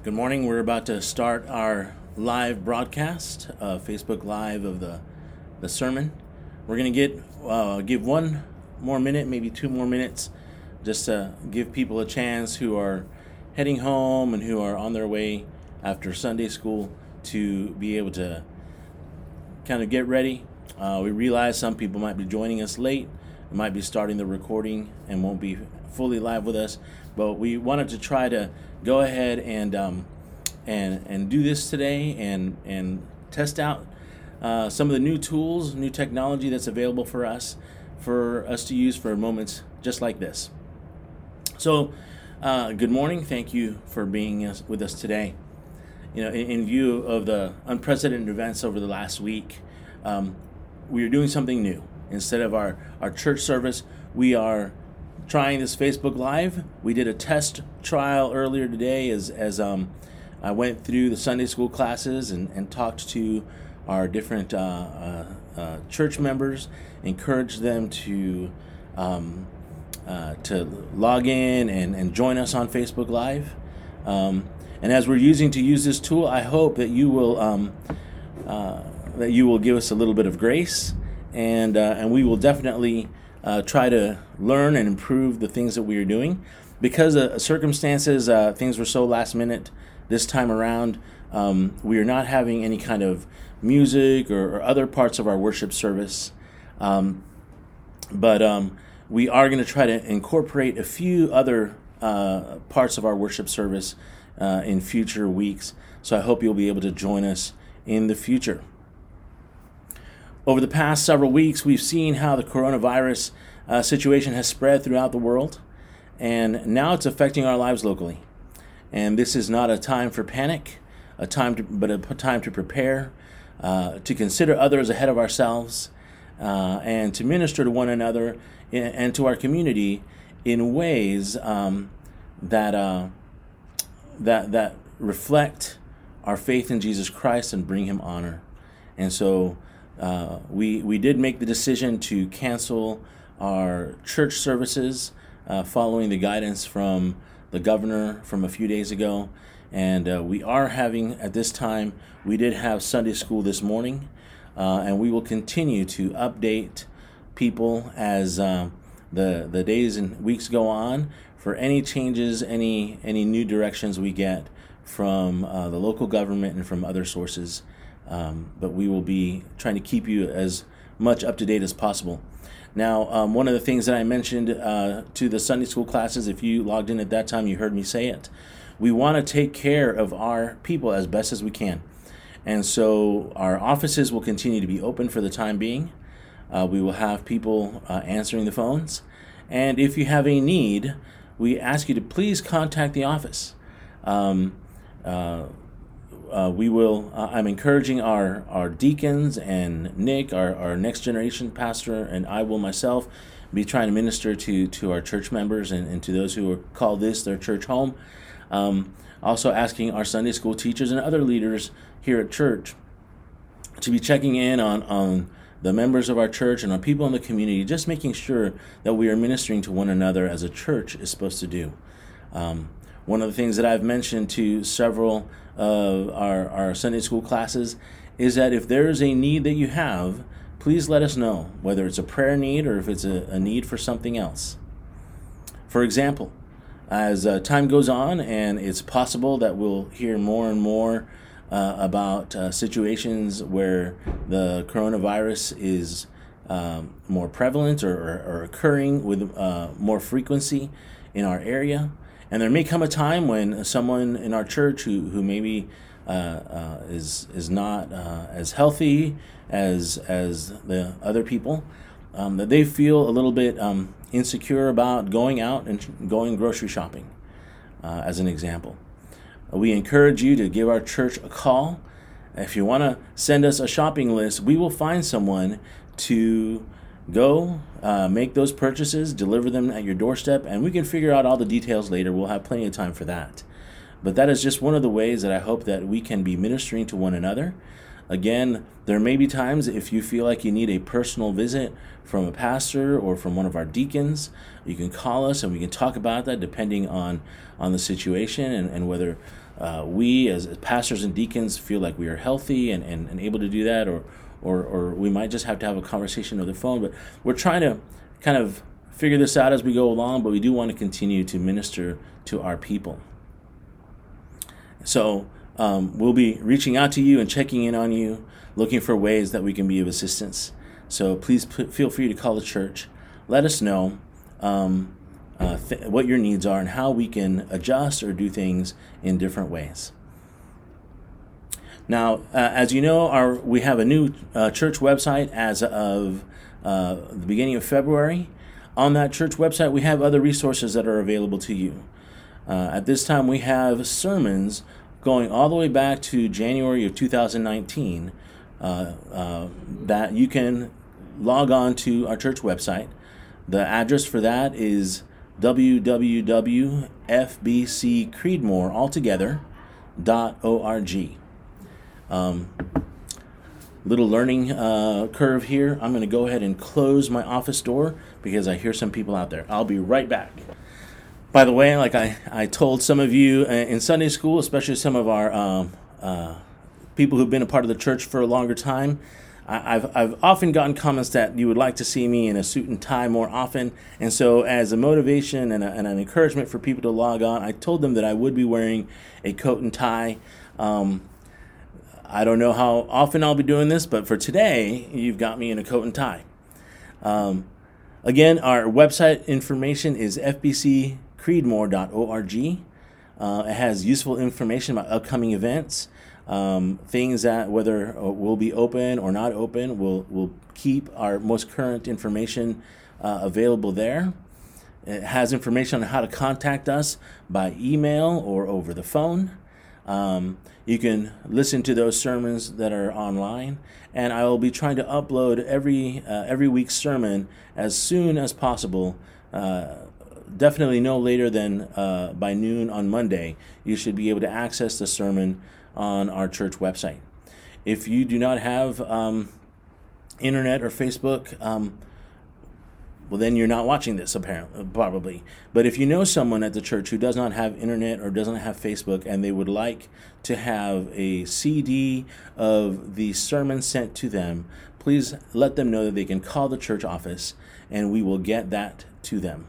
Good morning. We're about to start our live broadcast, Facebook Live of the sermon. We're going to give one more minute, maybe 2 more minutes, just to give people a chance who are heading home and who are on their way after Sunday school to be able to kind of get ready. We realize some people might be joining us late, might be starting the recording and won't be fully live with us, but we wanted to try to go ahead and do this today and test out some of the new tools, new technology that's available for us to use for moments just like this. So, good morning. Thank you for being with us today. You know, in view of the unprecedented events over the last week, we are doing something new. Instead of our church service, we are trying this Facebook Live. We did a test trial earlier today as I went through the Sunday school classes and talked to our different church members, encouraged them to log in and join us on Facebook Live. And as we're use this tool, I hope that you will give us a little bit of grace, and we will definitely try to learn and improve the things that we are doing. Because circumstances, things were so last minute this time around, we are not having any kind of music or other parts of our worship service. But we are going to try to incorporate a few other parts of our worship service in future weeks. So I hope you'll be able to join us in the future. Over the past several weeks, we've seen how the coronavirus situation has spread throughout the world, and now it's affecting our lives locally. And this is not a time for panic, but a time to prepare, to consider others ahead of ourselves, and to minister to one another and to our community in ways that reflect our faith in Jesus Christ and bring Him honor. And so we did make the decision to cancel our church services following the guidance from the governor from a few days ago. And we are having, at this time, we did have Sunday school this morning, and we will continue to update people as the days and weeks go on for any changes, any new directions we get from the local government and from other sources. But we will be trying to keep you as much up to date as possible. Now, one of the things that I mentioned to the Sunday school classes, if you logged in at that time, you heard me say it. We want to take care of our people as best as we can. And so our offices will continue to be open for the time being. We will have people answering the phones. And if you have a need, we ask you to please contact the office. I'm encouraging our deacons and Nick, our next generation pastor, and I will myself be trying to minister to our church members and to those who call this their church home. Also asking our Sunday school teachers and other leaders here at church to be checking in on the members of our church and our people in the community, just making sure that we are ministering to one another as a church is supposed to do. One of the things that I've mentioned to several of our Sunday school classes is that if there is a need that you have, please let us know, whether it's a prayer need or if it's a need for something else. For example, as time goes on and it's possible that we'll hear more and more about situations where the coronavirus is more prevalent or occurring with more frequency in our area. And there may come a time when someone in our church who maybe is not as healthy as the other people, that they feel a little bit insecure about going out and going grocery shopping, as an example. We encourage you to give our church a call. If you want to send us a shopping list, we will find someone to go make those purchases, deliver them at your doorstep, and we can figure out all the details later. We'll have plenty of time for that. But that is just one of the ways that I hope that we can be ministering to one another. Again, there may be times if you feel like you need a personal visit from a pastor or from one of our deacons, you can call us and we can talk about that depending on the situation and whether we as pastors and deacons feel like we are healthy and able to do that, or we might just have to have a conversation over the phone. But we're trying to kind of figure this out as we go along, but we do want to continue to minister to our people. So we'll be reaching out to you and checking in on you, looking for ways that we can be of assistance. So please feel free to call the church. Let us know what your needs are and how we can adjust or do things in different ways. Now, as you know, we have a new church website as of the beginning of February. On that church website, we have other resources that are available to you. At this time, we have sermons going all the way back to January of 2019 that you can log on to our church website. The address for that is www.fbccreedmorealtogether.org. Little learning curve here. I'm going to go ahead and close my office door because I hear some people out there. I'll be right back. By the way, like I told some of you in Sunday school, especially some of our people who've been a part of the church for a longer time, I've often gotten comments that you would like to see me in a suit and tie more often. And so as a motivation and an encouragement for people to log on, I told them that I would be wearing a coat and tie. I don't know how often I'll be doing this, but for today, you've got me in a coat and tie. Again, our website information is fbccreedmore.org. It has useful information about upcoming events, things that whether will be open or not open. We'll keep our most current information available there. It has information on how to contact us by email or over the phone. You can listen to those sermons that are online, and I will be trying to upload every week's sermon as soon as possible. Definitely no later than by noon on Monday. You should be able to access the sermon on our church website. If you do not have internet or Facebook, well, then you're not watching this, apparently, probably. But if you know someone at the church who does not have internet or doesn't have Facebook and they would like to have a CD of the sermon sent to them, please let them know that they can call the church office and we will get that to them.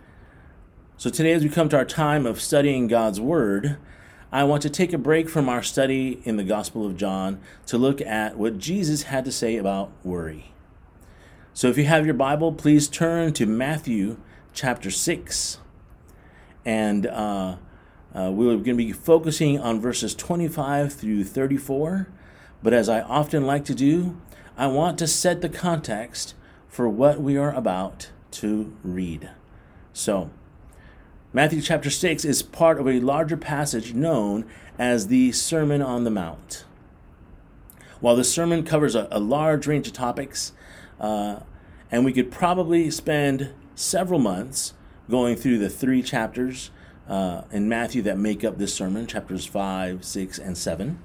So today, as we come to our time of studying God's Word, I want to take a break from our study in the Gospel of John to look at what Jesus had to say about worry. So if you have your Bible, please turn to Matthew chapter 6. And we're going to be focusing on verses 25 through 34. But as I often like to do, I want to set the context for what we are about to read. So, Matthew chapter 6 is part of a larger passage known as the Sermon on the Mount. While the sermon covers a large range of topics, and we could probably spend several months going through the 3 chapters in Matthew that make up this sermon, chapters 5, 6, and 7.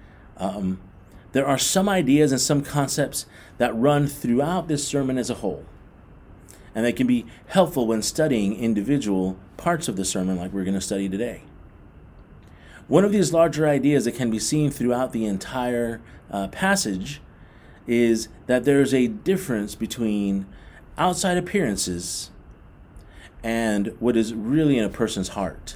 There are some ideas and some concepts that run throughout this sermon as a whole, and they can be helpful when studying individual parts of the sermon like we're going to study today. One of these larger ideas that can be seen throughout the entire passage is that there's a difference between outside appearances and what is really in a person's heart.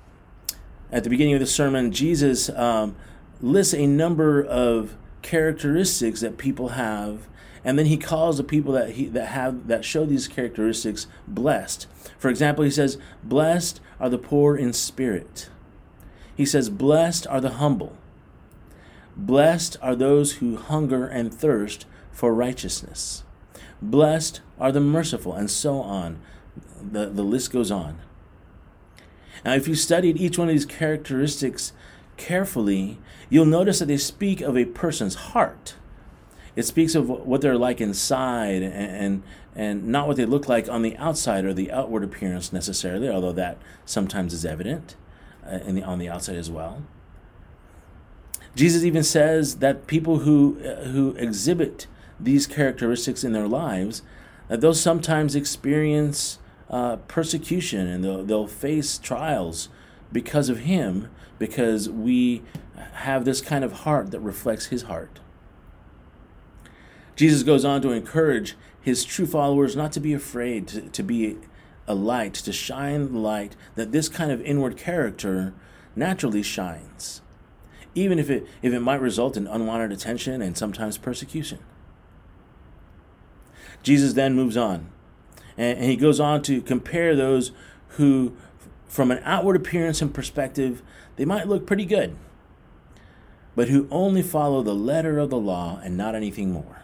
At the beginning of the sermon, Jesus lists a number of characteristics that people have, and then he calls the people that show these characteristics blessed. For example, he says, "Blessed are the poor in spirit." He says, "Blessed are the humble. Blessed are those who hunger and thirst for righteousness. Blessed are the merciful," and so on. The list goes on. Now, if you studied each one of these characteristics carefully, you'll notice that they speak of a person's heart. It speaks of what they're like inside and not what they look like on the outside or the outward appearance necessarily, although that sometimes is evident on the outside as well. Jesus even says that people who exhibit these characteristics in their lives, that they'll sometimes experience persecution and they'll face trials because of him, because we have this kind of heart that reflects his heart. Jesus goes on to encourage his true followers not to be afraid, to be a light, to shine the light that this kind of inward character naturally shines, even if it might result in unwanted attention and sometimes persecution. Jesus then moves on, and he goes on to compare those who, from an outward appearance and perspective, they might look pretty good, but who only follow the letter of the law and not anything more.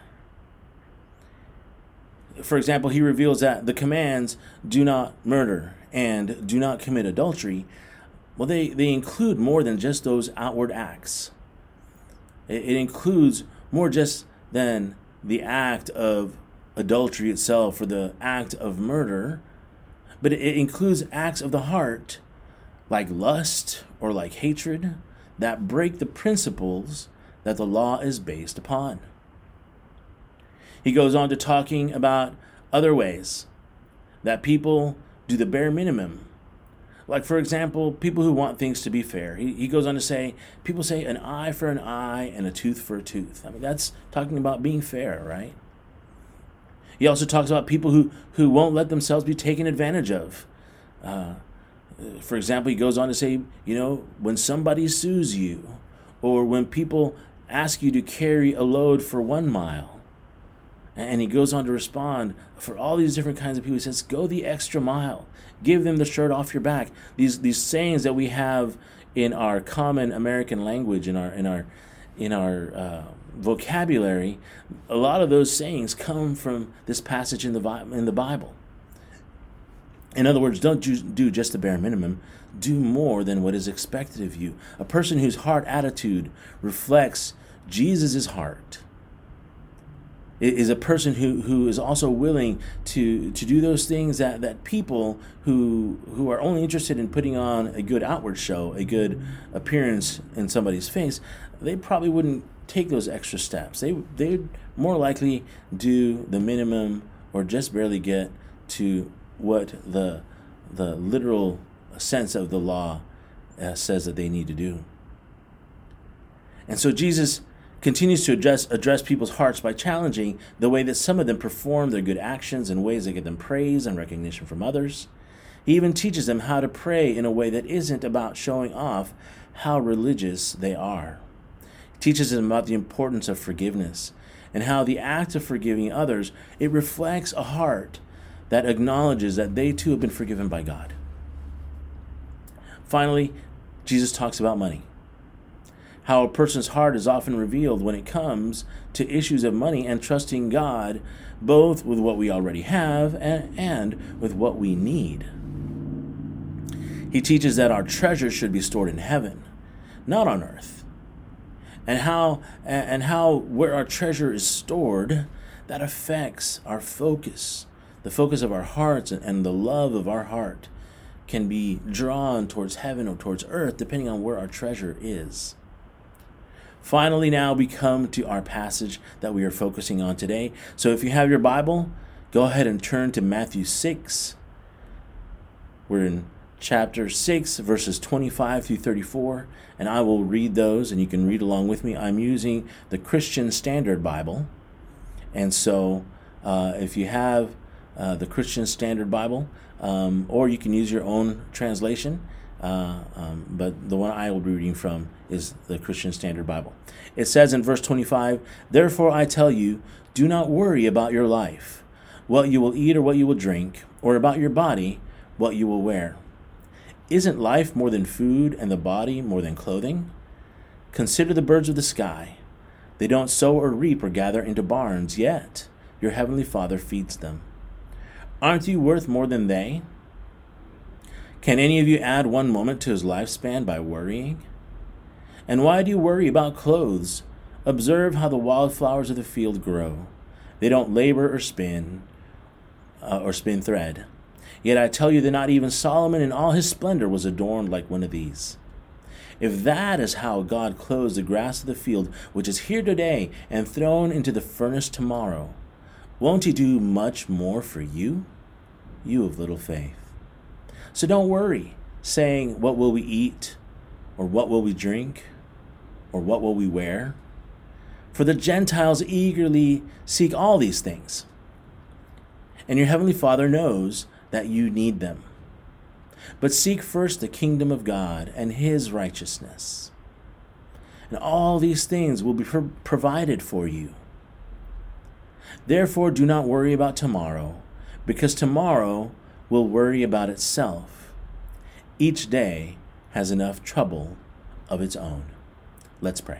For example, he reveals that the commands, do not murder and do not commit adultery, well, they include more than just those outward acts. It includes more just than the act of adultery itself or the act of murder, but it includes acts of the heart like lust or like hatred that break the principles that the law is based upon. He goes on to talking about other ways that people do the bare minimum. Like, for example, people who want things to be fair. He goes on to say, people say an eye for an eye and a tooth for a tooth. I mean, that's talking about being fair, right? He also talks about people who won't let themselves be taken advantage of. For example, he goes on to say, when somebody sues you, or when people ask you to carry a load for 1 mile, and he goes on to respond for all these different kinds of people. He says, go the extra mile. Give them the shirt off your back. These sayings that we have in our common American language, in our vocabulary, a lot of those sayings come from this passage in the Bible. In other words, don't do just the bare minimum. Do more than what is expected of you. A person whose heart attitude reflects Jesus' heart is a person who is also willing to do those things that people who are only interested in putting on a good outward show, a good appearance in somebody's face, they probably wouldn't take those extra steps. They'd more likely do the minimum or just barely get to what the literal sense of the law says that they need to do. And so Jesus continues to address people's hearts by challenging the way that some of them perform their good actions in ways that get them praise and recognition from others. He even teaches them how to pray in a way that isn't about showing off how religious they are. He teaches them about the importance of forgiveness and how the act of forgiving others, it reflects a heart that acknowledges that they too have been forgiven by God. Finally, Jesus talks about money. How a person's heart is often revealed when it comes to issues of money and trusting God, both with what we already have and with what we need. He teaches that our treasure should be stored in heaven, not on earth. And how where our treasure is stored, that affects our focus. The focus of our hearts and the love of our heart can be drawn towards heaven or towards earth, depending on where our treasure is. Finally, now we come to our passage that we are focusing on today. So if you have your Bible, go ahead and turn to Matthew 6. We're in chapter 6, verses 25 through 34, and I will read those, and you can read along with me. I'm using the Christian Standard Bible, and so if you have the Christian Standard Bible, or you can use your own translation, but the one I will be reading from is the Christian Standard Bible. It says in verse 25, "Therefore I tell you, do not worry about your life, what you will eat or what you will drink, or about your body, what you will wear. Isn't life more than food and the body more than clothing? Consider the birds of the sky. They don't sow or reap or gather into barns, yet your heavenly Father feeds them. Aren't you worth more than they? Can any of you add 1 moment to his lifespan by worrying? And why do you worry about clothes? Observe how the wildflowers of the field grow. They don't labor or spin thread. Yet I tell you that not even Solomon in all his splendor was adorned like one of these. If that is how God clothes the grass of the field, which is here today and thrown into the furnace tomorrow, won't he do much more for you, you of little faith? So don't worry, saying, "What will we eat?" or "What will we drink?" or "What will we wear?" For the Gentiles eagerly seek all these things. And your heavenly Father knows that you need them. But seek first the kingdom of God and his righteousness, and all these things will be provided for you. Therefore, do not worry about tomorrow, because tomorrow will worry about itself. Each day has enough trouble of its own. Let's pray.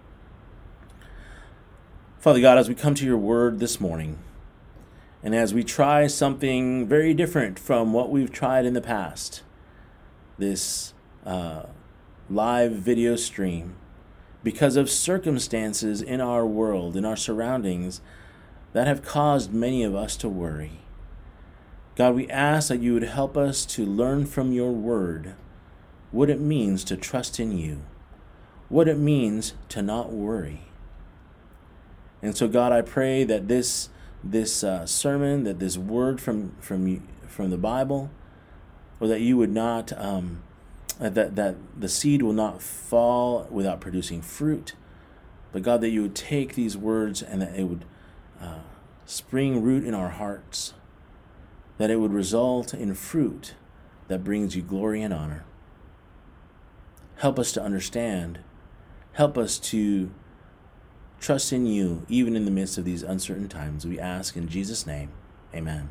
Father God, as we come to your word this morning, and as we try something very different from what we've tried in the past, this live video stream, because of circumstances in our world, in our surroundings, that have caused many of us to worry. God, we ask that you would help us to learn from your word what it means to trust in you, what it means to not worry. And so, God, I pray that this sermon, that this word from the Bible, or that you would not, that the seed will not fall without producing fruit, but God, that you would take these words and that it would spring root in our hearts, that it would result in fruit that brings you glory and honor. Help us to understand. Help us to trust in you, even in the midst of these uncertain times. We ask in Jesus' name, amen.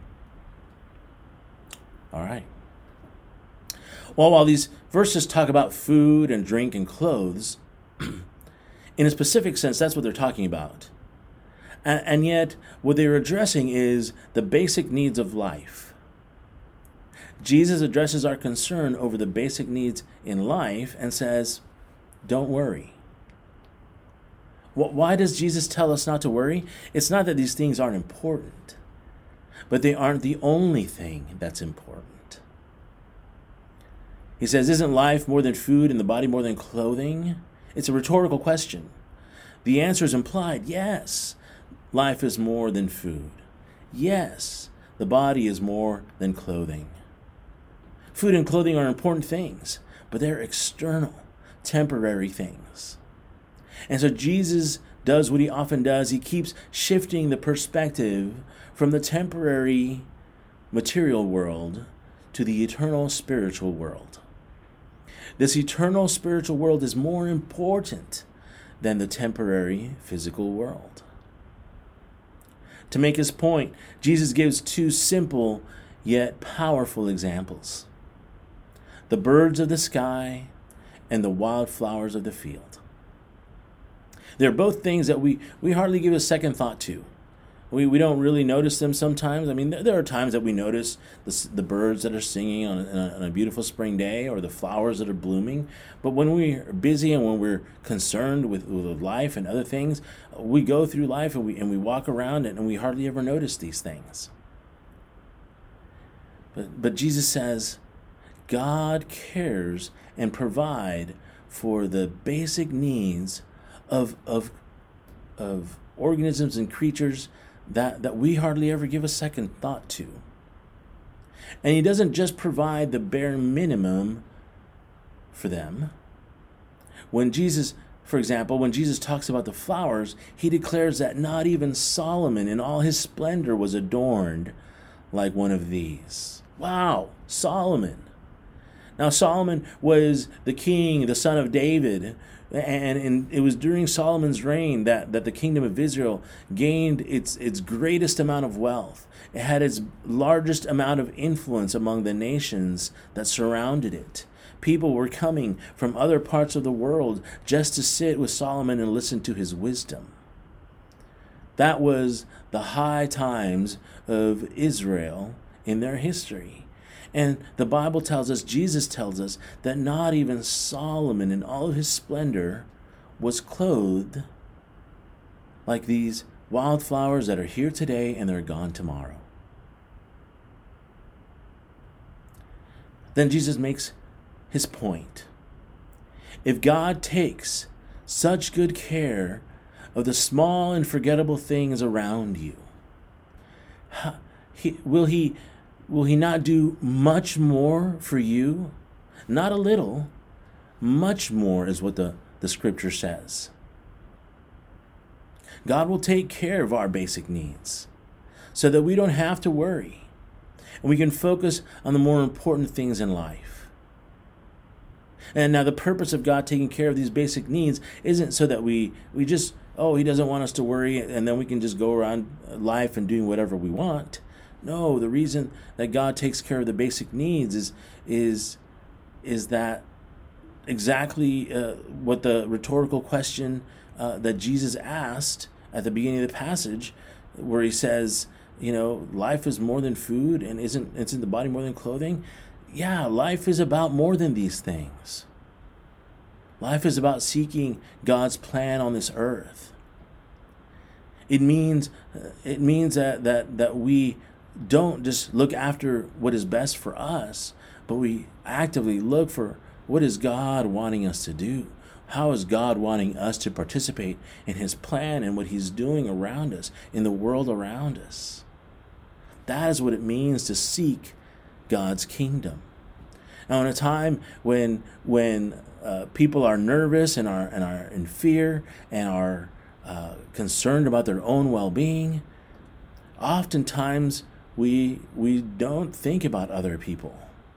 All right. Well, while these verses talk about food and drink and clothes, in a specific sense, that's what they're talking about. And yet, what they're addressing is the basic needs of life. Jesus addresses our concern over the basic needs in life and says, don't worry. Why does Jesus tell us not to worry? It's not that these things aren't important, but they aren't the only thing that's important. He says, isn't life more than food and the body more than clothing? It's a rhetorical question. The answer is implied. Yes, life is more than food. Yes, the body is more than clothing. Food and clothing are important things, but they're external, temporary things. And so Jesus does what he often does. He keeps shifting the perspective from the temporary material world to the eternal spiritual world. This eternal spiritual world is more important than the temporary physical world. To make his point, Jesus gives two simple yet powerful examples: the birds of the sky and the wildflowers of the field. They're both things that we hardly give a second thought to. We don't really notice them sometimes. I mean, there are times that we notice the birds that are singing on a beautiful spring day, or the flowers that are blooming. But when we're busy and when we're concerned with life and other things, we go through life and we walk around and we hardly ever notice these things. But Jesus says, God cares and provide for the basic needs of organisms and creatures that we hardly ever give a second thought to. And he doesn't just provide the bare minimum for them. When Jesus, for example, when Jesus talks about the flowers, he declares that not even Solomon in all his splendor was adorned like one of these. Wow, Solomon. Now, Solomon was the king, the son of David, and it was during Solomon's reign that the kingdom of Israel gained its greatest amount of wealth. It had its largest amount of influence among the nations that surrounded it. People were coming from other parts of the world just to sit with Solomon and listen to his wisdom. That was the high times of Israel in their history. And the Bible tells us, Jesus tells us, that not even Solomon in all of his splendor was clothed like these wildflowers that are here today and they're gone tomorrow. Then Jesus makes his point. If God takes such good care of the small and forgettable things around you, will he not do much more for you Not a little, much more is what the scripture says. God will take care of our basic needs so that we don't have to worry and we can focus on the more important things in life. And now the purpose of God taking care of these basic needs isn't so that we just, he doesn't want us to worry and then we can just go around life and doing whatever we want. No, the reason that God takes care of the basic needs is that exactly what the rhetorical question that Jesus asked at the beginning of the passage, where he says, life is more than food and isn't the body more than clothing? Yeah, life is about more than these things. Life is about seeking God's plan on this earth. It means that we don't just look after what is best for us, but we actively look for what is God wanting us to do. How is God wanting us to participate in his plan and what he's doing around us, in the world around us? That is what it means to seek God's kingdom. Now, in a time when people are nervous and are in fear and are concerned about their own well-being, oftentimes we don't think about other people.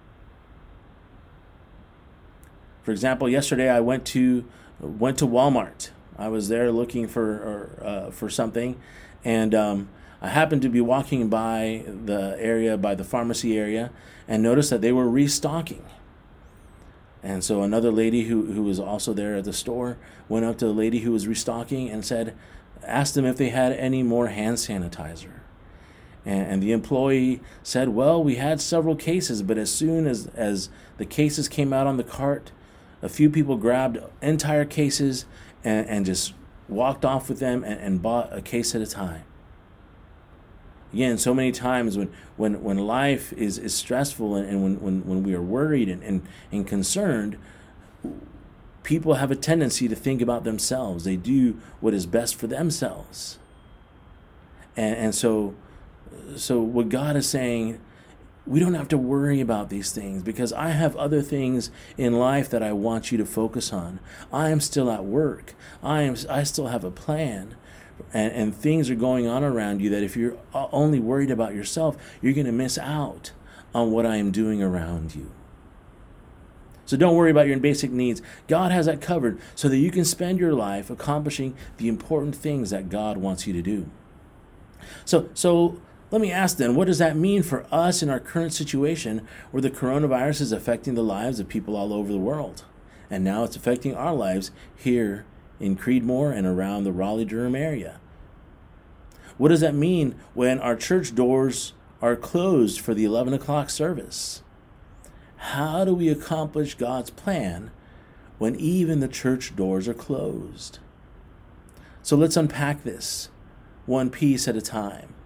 For example, yesterday I went to Walmart. I was there looking for something, and I happened to be walking by the area, by the pharmacy area, and noticed that they were restocking. And so another lady who was also there at the store went up to the lady who was restocking and asked them if they had any more hand sanitizer. And the employee said, well, we had several cases, but as soon as the cases came out on the cart, a few people grabbed entire cases and just walked off with them and bought a case at a time. Again, so many times when life is stressful and when we are worried and concerned, people have a tendency to think about themselves. They do what is best for themselves. And so what God is saying, we don't have to worry about these things because I have other things in life that I want you to focus on. I am still at work. I still have a plan. And things are going on around you that if you're only worried about yourself, you're going to miss out on what I am doing around you. So don't worry about your basic needs. God has that covered so that you can spend your life accomplishing the important things that God wants you to do. So let me ask then, what does that mean for us in our current situation where the coronavirus is affecting the lives of people all over the world? And now it's affecting our lives here in Creedmoor and around the Raleigh-Durham area. What does that mean when our church doors are closed for the 11 o'clock service? How do we accomplish God's plan when even the church doors are closed? So let's unpack this one piece at a time.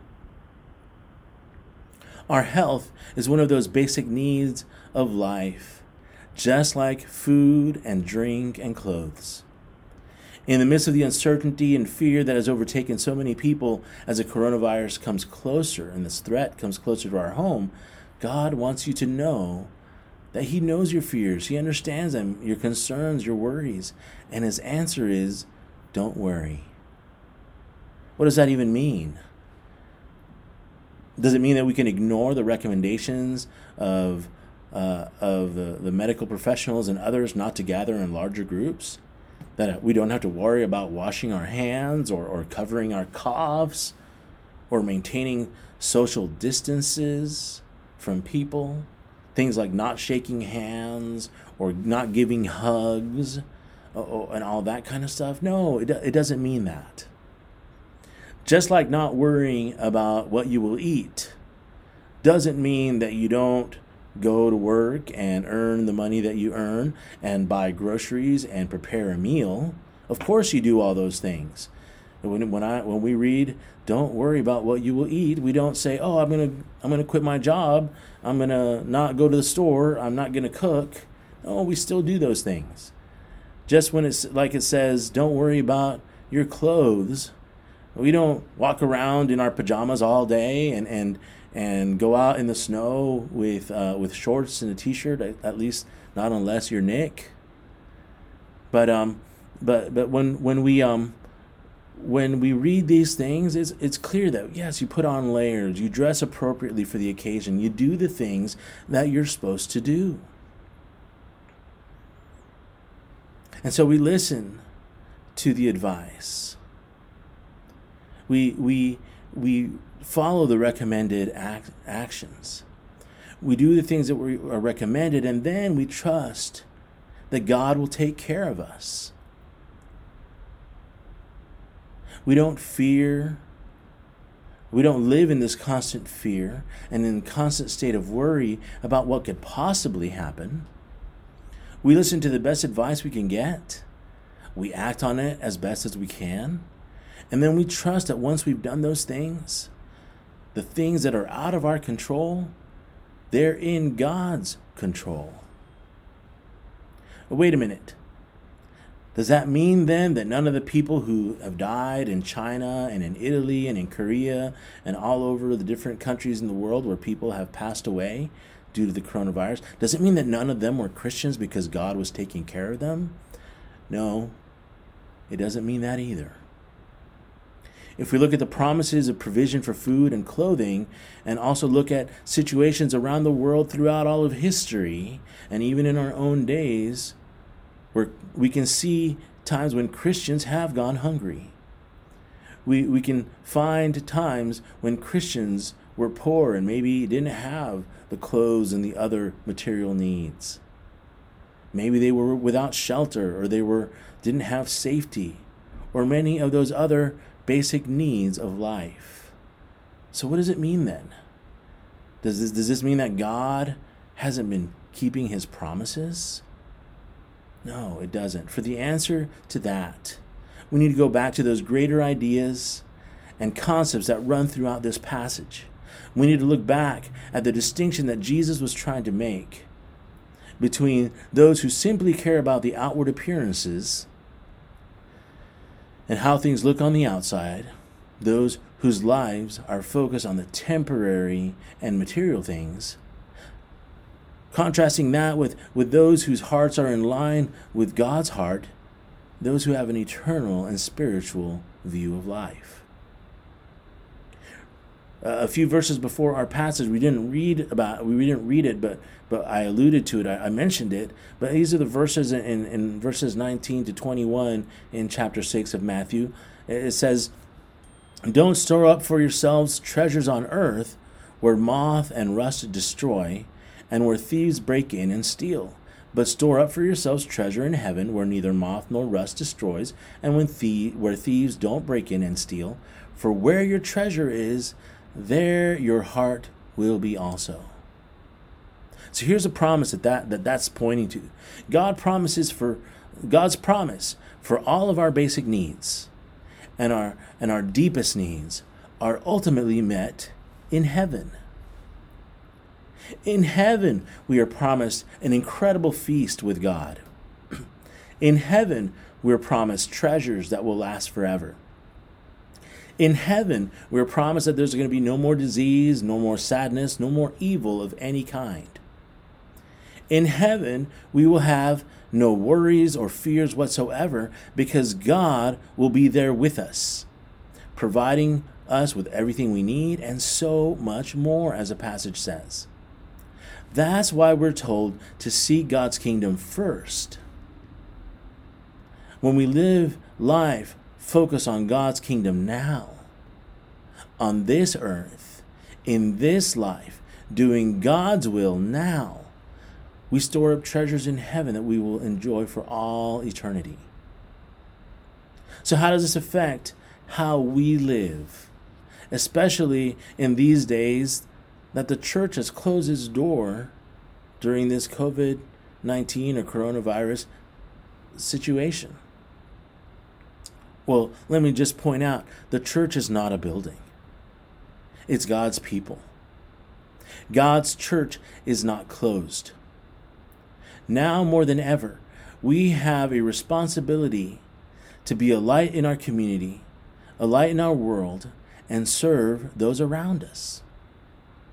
Our health is one of those basic needs of life, just like food and drink and clothes. In the midst of the uncertainty and fear that has overtaken so many people as the coronavirus comes closer and this threat comes closer to our home, God wants you to know that he knows your fears. He understands them, your concerns, your worries. And his answer is, don't worry. What does that even mean? Does it mean that we can ignore the recommendations of the medical professionals and others not to gather in larger groups? That we don't have to worry about washing our hands or covering our coughs or maintaining social distances from people? Things like not shaking hands or not giving hugs and all that kind of stuff? No, it doesn't mean that. Just like not worrying about what you will eat doesn't mean that you don't go to work and earn the money that you earn and buy groceries and prepare a meal. Of course you do all those things. When we read, don't worry about what you will eat, we don't say, I'm gonna quit my job, I'm gonna not go to the store, I'm not gonna cook. No, we still do those things. Just when it's like it says, don't worry about your clothes. We don't walk around in our pajamas all day and and go out in the snow with shorts and a t-shirt. At least not unless you're Nick. But when we read these things, it's clear that yes, you put on layers, you dress appropriately for the occasion, you do the things that you're supposed to do. And so we listen to the advice. We follow the recommended actions. We do the things that are recommended, and then we trust that God will take care of us. We don't fear. We don't live in this constant fear and in a constant state of worry about what could possibly happen. We listen to the best advice we can get. We act on it as best as we can. And then we trust that once we've done those things, the things that are out of our control, they're in God's control. But wait a minute. Does that mean then that none of the people who have died in China and in Italy and in Korea and all over the different countries in the world where people have passed away due to the coronavirus, does it mean that none of them were Christians because God was taking care of them? No, it doesn't mean that either. If we look at the promises of provision for food and clothing, and also look at situations around the world throughout all of history, and even in our own days, where we can see times when Christians have gone hungry. We can find times when Christians were poor and maybe didn't have the clothes and the other material needs. Maybe they were without shelter, or didn't have safety, or many of those other basic needs of life. So what does it mean then? Does this mean that God hasn't been keeping his promises? No, it doesn't. For the answer to that, we need to go back to those greater ideas and concepts that run throughout this passage. We need to look back at the distinction that Jesus was trying to make between those who simply care about the outward appearances and how things look on the outside, those whose lives are focused on the temporary and material things, contrasting that with those whose hearts are in line with God's heart, those who have an eternal and spiritual view of life. A few verses before our passage, we didn't read it, but I alluded to it. I mentioned it. But these are the verses in verses 19 to 21 in chapter 6 of Matthew. It says, "Don't store up for yourselves treasures on earth, where moth and rust destroy, and where thieves break in and steal. But store up for yourselves treasure in heaven, where neither moth nor rust destroys, and where thieves don't break in and steal. For where your treasure is, there your heart will be also." So here's a promise that's pointing to. God's promise for all of our basic needs and our deepest needs are ultimately met in heaven. In heaven, we are promised an incredible feast with God. In heaven, we are promised treasures that will last forever. In heaven, we are promised that there's going to be no more disease, no more sadness, no more evil of any kind. In heaven, we will have no worries or fears whatsoever because God will be there with us, providing us with everything we need and so much more, as the passage says. That's why we're told to seek God's kingdom first. When we live life focused on God's kingdom now, on this earth, in this life, doing God's will now, we store up treasures in heaven that we will enjoy for all eternity. So how does this affect how we live, especially in these days that the church has closed its door during this COVID-19 or coronavirus situation? Well, let me just point out, the church is not a building. It's God's people. God's church is not closed. Now more than ever, we have a responsibility to be a light in our community, a light in our world, and serve those around us.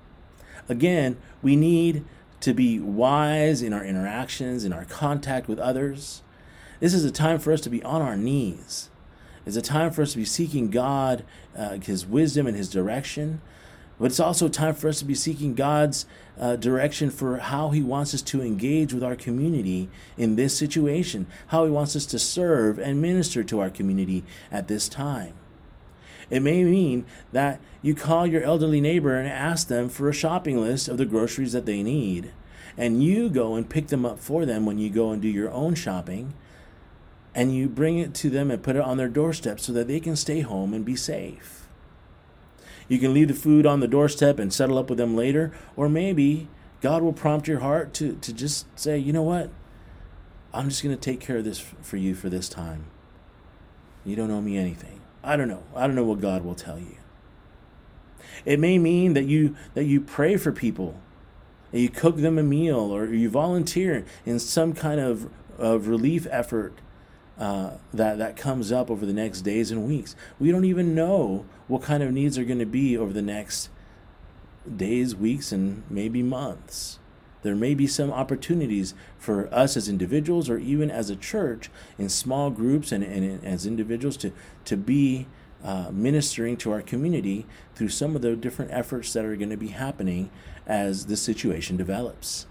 Again, we need to be wise in our interactions, in our contact with others. This is a time for us to be on our knees. It's a time for us to be seeking God, His wisdom and His direction. But it's also time for us to be seeking God's direction for how He wants us to engage with our community in this situation, how He wants us to serve and minister to our community at this time. It may mean that you call your elderly neighbor and ask them for a shopping list of the groceries that they need, and you go and pick them up for them when you go and do your own shopping, and you bring it to them and put it on their doorstep so that they can stay home and be safe. You can leave the food on the doorstep and settle up with them later, or maybe God will prompt your heart to just say, you know what? I'm just going to take care of this for you for this time. You don't owe me anything. I don't know. I don't know what God will tell you. It may mean that you pray for people, that you cook them a meal, or you volunteer in some kind of relief effort that comes up over the next days and weeks. We don't even know what kind of needs are going to be over the next days, weeks, and maybe months. There may be some opportunities for us as individuals, or even as a church, in small groups and as individuals to be ministering to our community through some of the different efforts that are going to be happening as the situation develops.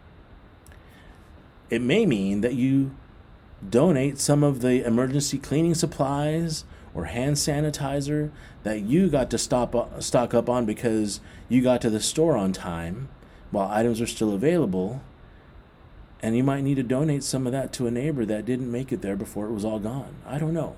It may mean that you donate some of the emergency cleaning supplies or hand sanitizer that you got to stock up on because you got to the store on time while items are still available, and you might need to donate some of that to a neighbor that didn't make it there before it was all gone. I don't know.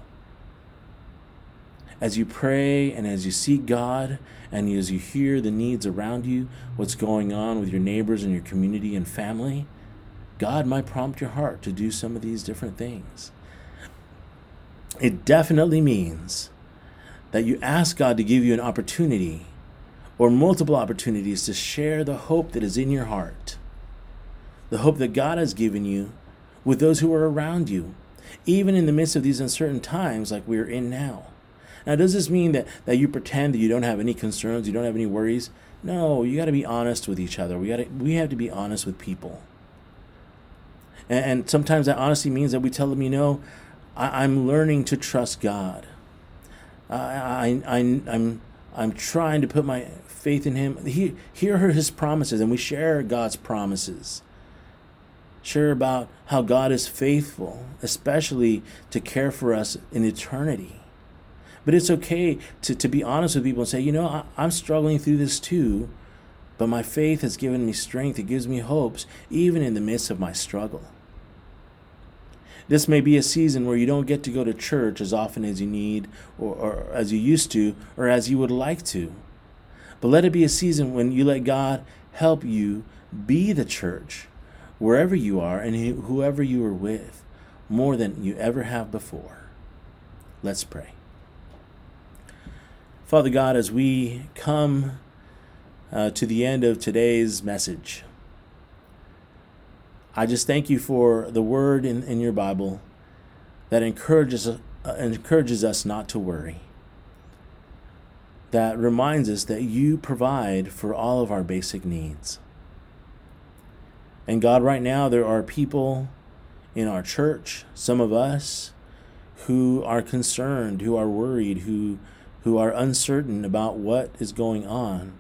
As you pray and as you seek God and as you hear the needs around you, what's going on with your neighbors and your community and family, God might prompt your heart to do some of these different things. It definitely means that you ask God to give you an opportunity or multiple opportunities to share the hope that is in your heart, the hope that God has given you with those who are around you, even in the midst of these uncertain times like we're in now. Now, does this mean that you pretend that you don't have any concerns, you don't have any worries? No, you got to be honest with each other. We have to be honest with people. And sometimes that honesty means that we tell them, I'm learning to trust God. I'm trying to put my faith in Him. Here are His promises, and we share God's promises. Share about how God is faithful, especially to care for us in eternity. But it's okay to be honest with people and say, I'm struggling through this too, but my faith has given me strength. It gives me hopes, even in the midst of my struggle. This may be a season where you don't get to go to church as often as you need, or as you used to, or as you would like to. But let it be a season when you let God help you be the church, wherever you are and whoever you are with, more than you ever have before. Let's pray. Father God, as we come to the end of today's message, I just thank you for the word in your Bible that encourages us not to worry, that reminds us that you provide for all of our basic needs. And God, right now there are people in our church, some of us, who are concerned, who are worried, who are uncertain about what is going on.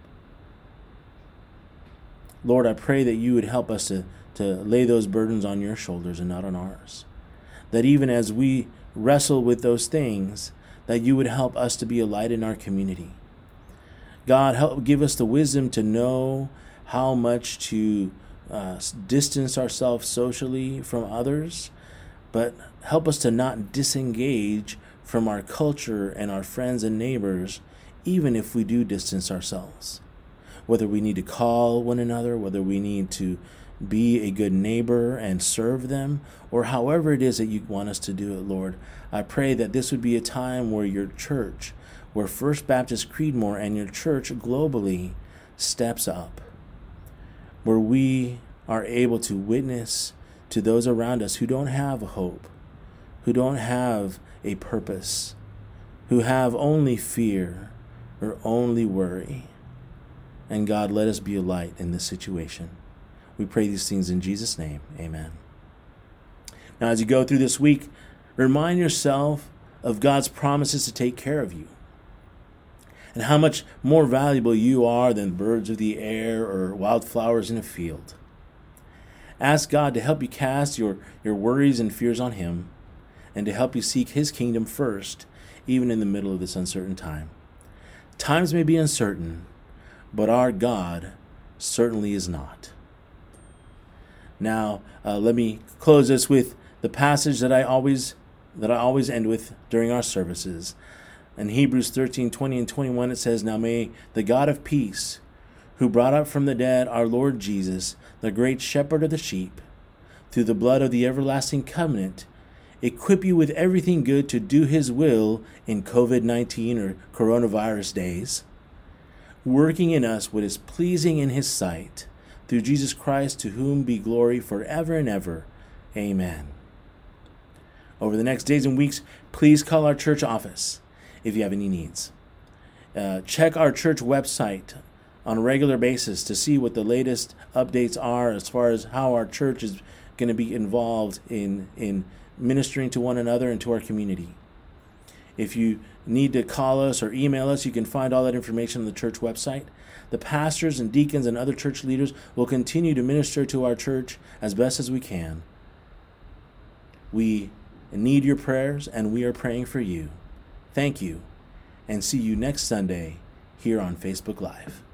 Lord, I pray that you would help us to lay those burdens on your shoulders and not on ours. That even as we wrestle with those things, that you would help us to be a light in our community. God, give us the wisdom to know how much to distance ourselves socially from others, but help us to not disengage from our culture and our friends and neighbors, even if we do distance ourselves. Whether we need to call one another, whether we need to be a good neighbor and serve them, or however it is that you want us to do it, Lord, I pray that this would be a time where your church, where First Baptist Creedmoor and your church globally steps up, where we are able to witness to those around us who don't have a hope, who don't have a purpose, who have only fear or only worry. And God, let us be a light in this situation. We pray these things in Jesus' name. Amen. Now, as you go through this week, remind yourself of God's promises to take care of you, and how much more valuable you are than birds of the air or wildflowers in a field. Ask God to help you cast your worries and fears on Him, and to help you seek His kingdom first, even in the middle of this uncertain time. Times may be uncertain, but our God certainly is not. Now, let me close this with the passage that I always end with during our services. In Hebrews 13:20 and 21, it says, "Now may the God of peace, who brought up from the dead our Lord Jesus, the great shepherd of the sheep, through the blood of the everlasting covenant, equip you with everything good to do His will in COVID-19 or coronavirus days, working in us what is pleasing in His sight, through Jesus Christ, to whom be glory forever and ever. Amen." Over the next days and weeks, please call our church office if you have any needs. Check our church website on a regular basis to see what the latest updates are as far as how our church is going to be involved in ministering to one another and to our community. If you need to call us or email us, you can find all that information on the church website. The pastors and deacons and other church leaders will continue to minister to our church as best as we can. We need your prayers, and we are praying for you. Thank you, and see you next Sunday here on Facebook Live.